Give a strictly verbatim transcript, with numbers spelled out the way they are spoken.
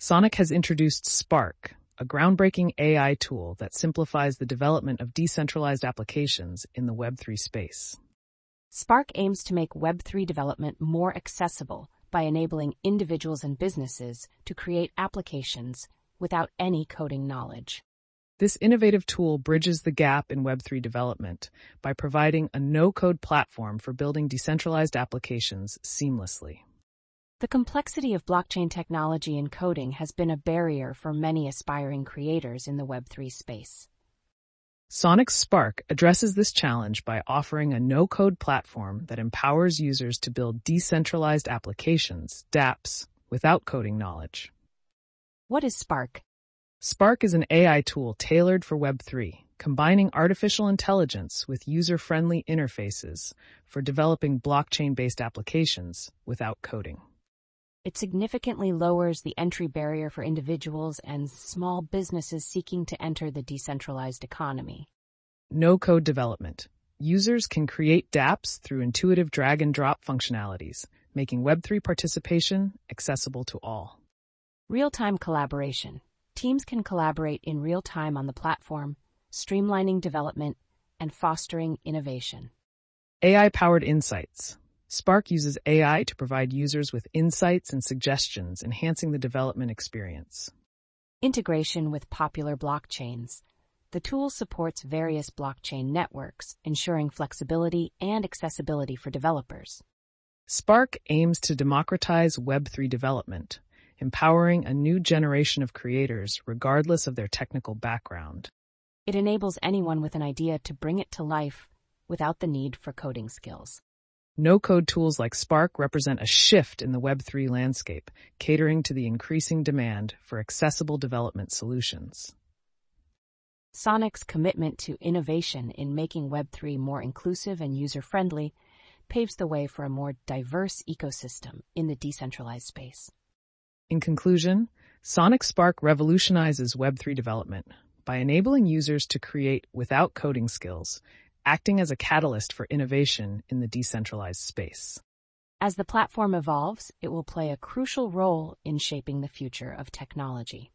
Sonic has introduced Spark, a groundbreaking A I tool that simplifies the development of decentralized applications in the Web three space. Spark aims to make Web three development more accessible by enabling individuals and businesses to create applications without any coding knowledge. This innovative tool bridges the gap in Web three development by providing a no-code platform for building decentralized applications seamlessly. The complexity of blockchain technology and coding has been a barrier for many aspiring creators in the Web three space. Sonic Spark addresses this challenge by offering a no-code platform that empowers users to build decentralized applications, dApps, without coding knowledge. What is Spark? Spark is an A I tool tailored for Web three, combining artificial intelligence with user-friendly interfaces for developing blockchain-based applications without coding. It significantly lowers the entry barrier for individuals and small businesses seeking to enter the decentralized economy. No-code development. Users can create dApps through intuitive drag-and-drop functionalities, making Web three participation accessible to all. Real-time collaboration. Teams can collaborate in real time on the platform, streamlining development and fostering innovation. A I-powered insights. Spark uses A I to provide users with insights and suggestions, enhancing the development experience. Integration with popular blockchains. The tool supports various blockchain networks, ensuring flexibility and accessibility for developers. Spark aims to democratize Web three development, empowering a new generation of creators regardless of their technical background. It enables anyone with an idea to bring it to life without the need for coding skills. No-code tools like Spark represent a shift in the Web three landscape, catering to the increasing demand for accessible development solutions. Sonic's commitment to innovation in making Web three more inclusive and user-friendly paves the way for a more diverse ecosystem in the decentralized space. In conclusion, Sonic Spark revolutionizes Web three development by enabling users to create without coding skills, acting as a catalyst for innovation in the decentralized space. As the platform evolves, it will play a crucial role in shaping the future of technology.